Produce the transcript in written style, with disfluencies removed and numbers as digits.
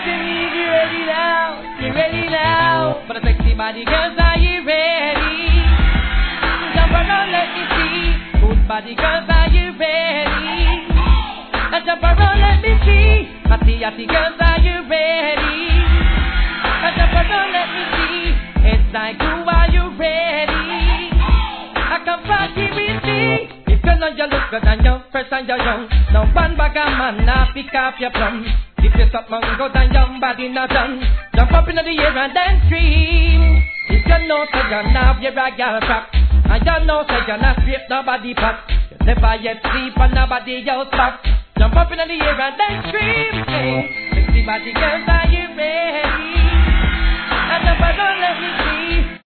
you ready now? You ready now? For the sexy body girls, are you ready? Jump around, let me see. Good body girls, are you ready? Jump around, let me see. Yatty girls, are you ready? Jump around, let me see. It's like you, are you ready? I can party with me. If you know you look good and you're fresh and you're young, no one bag of man now pick up your plum. If you stop mango and your body not done, jump up into the air and then scream. If you know so you're not your girl crap, and you know so you're not straight nobody pot, you never yet sleep on nobody else back. Jump up into the air and then scream. Hey, sexy body girls, are you ready? And jump around, let me see.